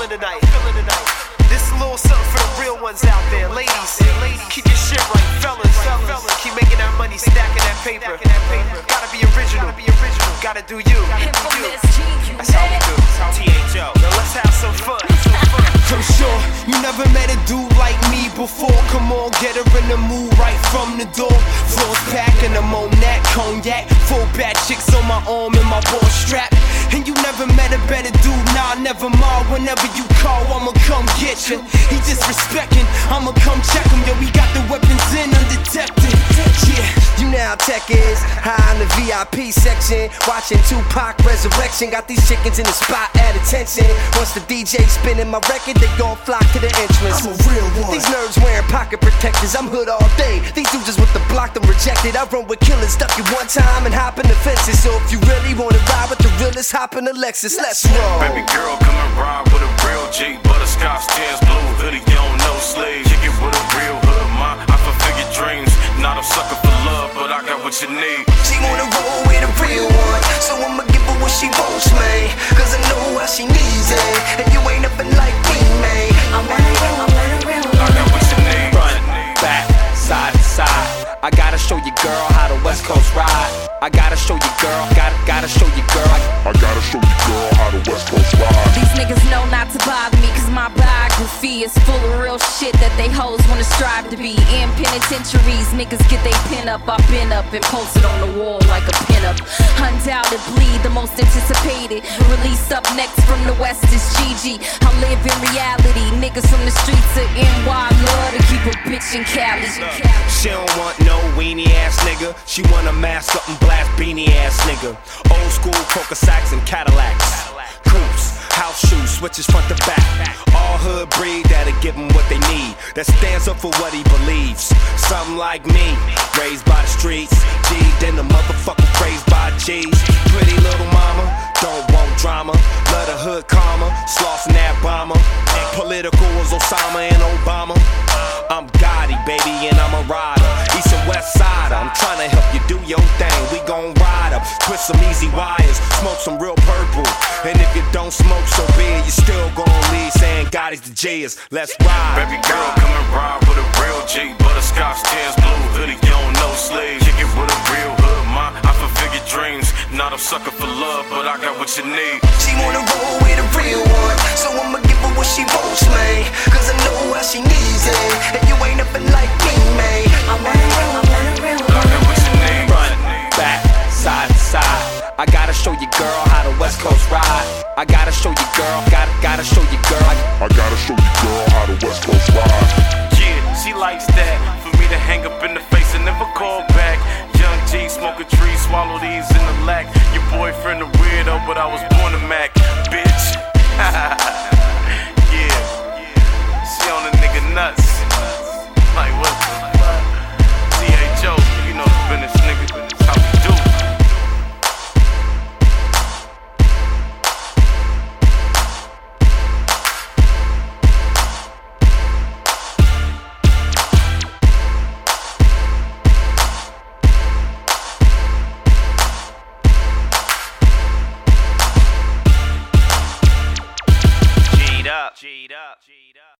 feeling tonight. This is a little something for the real ones out there. Ladies, keep your shit right. Fellas, keep making that money, stacking that paper. Gotta be original, gotta do you. That's how we do. THO. Now let's have some fun. I'm sure you never met a dude like me before. Come on, get her in the mood right from the door. Floors packing, I'm on that cognac. Full bad chicks on my arm and my ball strap. And you never met a better dude, nah, never mind. Whenever you call, I'ma come get you. He disrespecting, I'ma come check him. Yo, we got the weapons in undetected. Yeah, you know how tech is. High in the VIP section, watching Tupac Resurrection. Got these chickens in the spot at attention. Once the DJ spinning my record, they gon' flock to the entrance. I'm a real one. These nerds wearing pocket protectors, I'm hood all day. These dudes just with the block, them rejected. I run with killers, stuck you one time and hop in the fences. So if you really wanna ride with the realest, hop in the Lexus, let's roll. Baby girl, come and ride with a real G. Butterscotch, tears, blue hoodie, you don't know slave. Kick it with a real hood, I fulfill your dreams. Not a sucker for love, but I got what you need. She wanna roll with a real one, so I'ma give her what she wants, man. Cause I know how she needs it, and you ain't nothing like me, man. I'm a real one. I got what you need. Front, back, side to side. I gotta show you, girl, how the West Coast ride. I gotta show you, girl, gotta show you, girl. I gotta show you, girl, how the West Coast ride. These niggas know not to bother me, cause my biography is full of real shit that they hoes wanna strive to be. In penitentiaries, niggas get they pin up. I've been up and posted on the wall like a pin up. Undoubtedly, the most anticipated release up next from the West is Gigi. I live in reality, niggas from the streets of NY love to keep a bitch in Cali. She don't want no weenie ass nigga. She wanna mask up and blast beanie ass nigga. Old school Coca Sacks and Cadillacs. Coupes, house shoes, switches front to back. All hood breed that'll give him what they need. That stands up for what he believes. Something like me, raised by the streets. G, then the motherfucker raised by G's. Pretty little mama, don't want drama. Love the hood karma, slossing that bomber. Political as Osama and Obama. I'm Gotti, baby, and I'm a rider. East and West Sider, I'm tryna help you do your thing. We gon' ride up, twist some easy wires, smoke some real purple. And if you don't smoke so big, you still gon' leave saying Gotti's the J's. Let's ride. Baby girl, come and ride with a real G. Butterscotch, tears, blue hoodie, you don't know slave. Kick it with a real hood, I fulfill your dreams. Not a sucker for love, but I got what you need. She wanna roll with a real one, so I'ma give her what she wants, man. Cause I know how she needs it, and you ain't nothing like me, man. I'm a real one. I got what you need. Front, back, side to side. I gotta show you, girl, how the West Coast ride. I gotta show you, girl, gotta show you, girl. I gotta show you, girl, how the West Coast ride. Yeah, she likes that. For me to hang up in the face and never call back. Young G, smoke a tree, swallow these in the lack. Your boyfriend a weirdo, but I was born a Mac, bitch. Yeah, she on a nigga nuts. Like what?